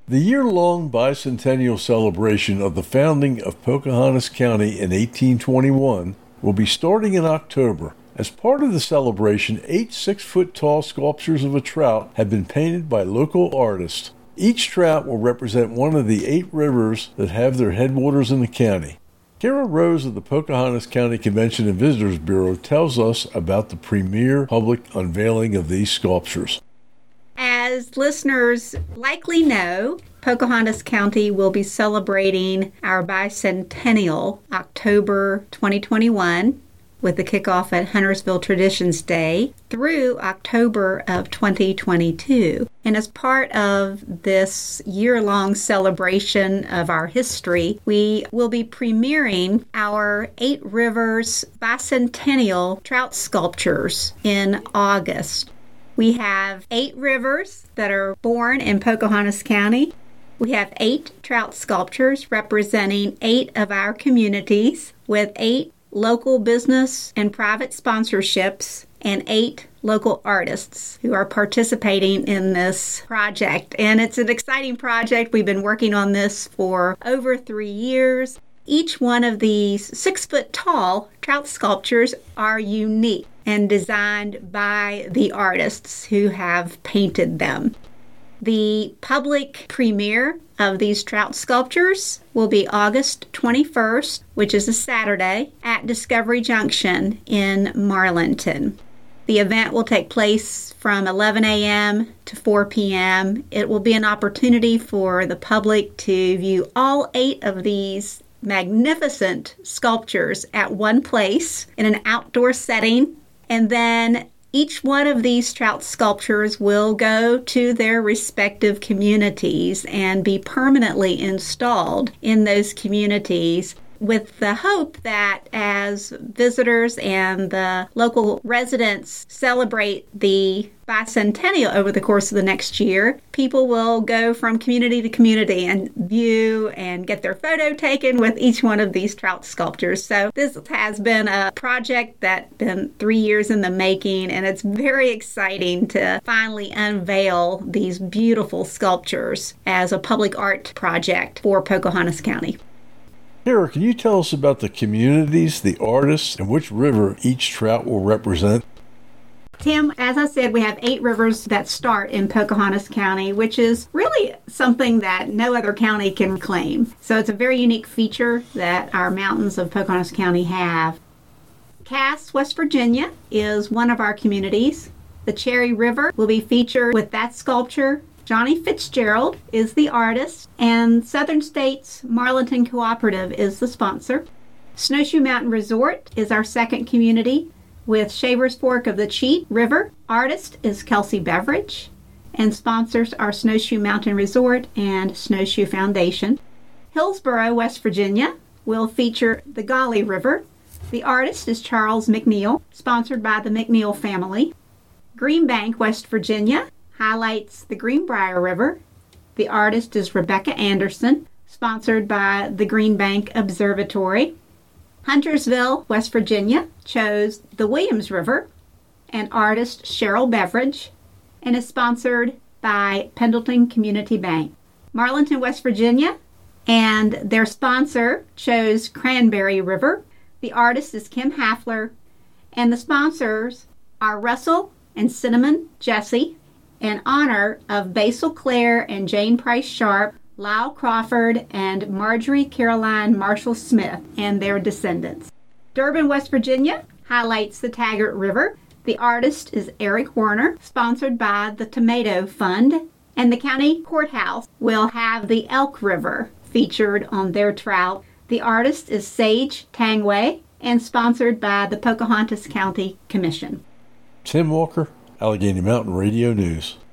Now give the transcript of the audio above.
The year-long bicentennial celebration of the founding of Pocahontas County in 1821 will be starting in October. As part of the celebration, 8 6-foot-tall sculptures of a trout have been painted by local artists. Each trout will represent one of the 8 rivers that have their headwaters in the county. Kara Rose of the Pocahontas County Convention and Visitors Bureau tells us about the premier public unveiling of these sculptures. As listeners likely know, Pocahontas County will be celebrating our bicentennial October 2021 with the kickoff at Huntersville Traditions Day through October of 2022. And as part of this year-long celebration of our history, we will be premiering our 8 Rivers bicentennial trout sculptures in August. We have 8 rivers that are born in Pocahontas County. We have 8 trout sculptures representing 8 of our communities with 8 local business and private sponsorships and 8 local artists who are participating in this project. And it's an exciting project. We've been working on this for over 3 years. Each one of these 6-foot-tall trout sculptures are unique and designed by the artists who have painted them. The public premiere of these trout sculptures will be August 21st, which is a Saturday, at Discovery Junction in Marlinton. The event will take place from 11 a.m. to 4 p.m. It will be an opportunity for the public to view all 8 of these magnificent sculptures at one place in an outdoor setting, and then each one of these trout sculptures will go to their respective communities and be permanently installed in those communities, with the hope that as visitors and the local residents celebrate the bicentennial over the course of the next year, people will go from community to community and view and get their photo taken with each one of these trout sculptures. So this has been a project that's been 3 years in the making, and it's very exciting to finally unveil these beautiful sculptures as a public art project for Pocahontas County. Kara, can you tell us about the communities, the artists, and which river each trout will represent? Tim, as I said, we have 8 rivers that start in Pocahontas County, which is really something that no other county can claim. So it's a very unique feature that our mountains of Pocahontas County have. Cass, West Virginia is one of our communities. The Cherry River will be featured with that sculpture. Johnny Fitzgerald is the artist, and Southern States Marlinton Cooperative is the sponsor. Snowshoe Mountain Resort is our second community, with Shavers Fork of the Cheat River. Artist is Kelsey Beveridge, and sponsors are Snowshoe Mountain Resort and Snowshoe Foundation. Hillsboro, West Virginia will feature the Gauley River. The artist is Charles McNeil, sponsored by the McNeil family. Greenbank, West Virginia highlights the Greenbrier River. The artist is Rebecca Anderson, sponsored by the Greenbank Observatory. Huntersville, West Virginia chose the Williams River, and artist Cheryl Beveridge, and is sponsored by Pendleton Community Bank. Marlinton, West Virginia, and their sponsor chose Cranberry River. The artist is Kim Hafler, and the sponsors are Russell and Cinnamon Jesse, in honor of Basil Clare and Jane Price Sharp, Lyle Crawford, and Marjorie Caroline Marshall Smith and their descendants. Durban, West Virginia highlights the Taggart River. The artist is Eric Warner, sponsored by the Tomato Fund, and the county courthouse will have the Elk River featured on their trout. The artist is Sage Tangway and sponsored by the Pocahontas County Commission. Tim Walker, Allegheny Mountain Radio News.